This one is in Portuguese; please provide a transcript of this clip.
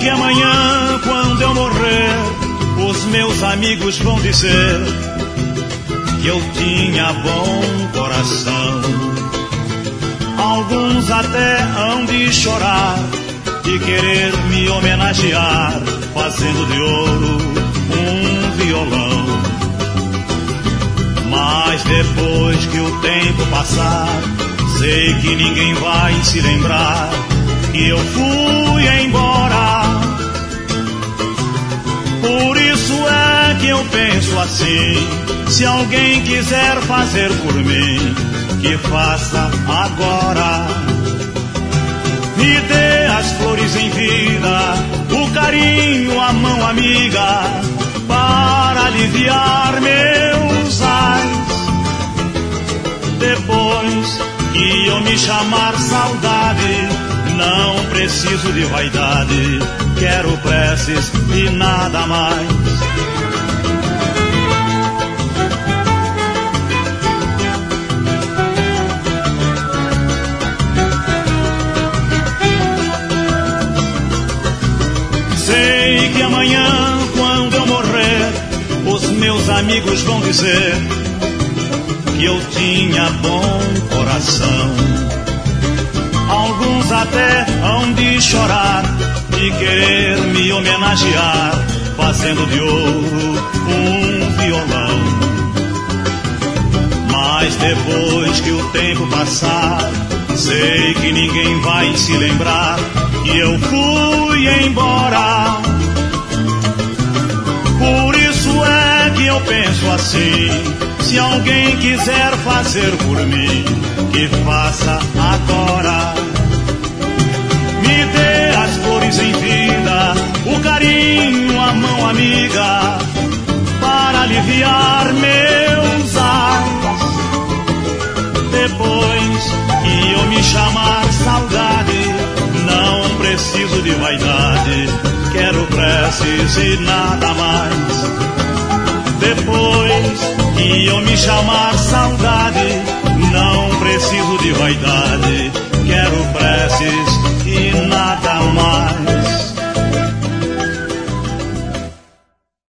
que amanhã, quando eu morrer, os meus amigos vão dizer que eu tinha bom coração. Alguns até hão de chorar e querer me homenagear, fazendo de ouro um violão. Mas depois que o tempo passar, sei que ninguém vai se lembrar que eu fui embora. Por isso é que eu penso assim: se alguém quiser fazer por mim, que faça agora. Me dê as flores em vida, o carinho, a mão amiga, para aliviar meus ais. Depois que eu me chamar saudade, não preciso de vaidade, quero preces e nada mais. Sei que amanhã, quando eu morrer, os meus amigos vão dizer que eu tinha bom coração. Alguns até hão de chorar e querer me homenagear, fazendo de ouro um violão. Mas depois que o tempo passar, sei que ninguém vai se lembrar que eu fui embora. Por isso é que eu penso assim: se alguém quiser fazer por mim, que faça agora. Me dê as flores em vida, o carinho, a mão amiga, para aliviar meus ais. Depois que eu me chamar saudade, não preciso de vaidade, quero preces e nada mais. Depois que eu me chamar saudade, não preciso de vaidade, quero preces e nada mais.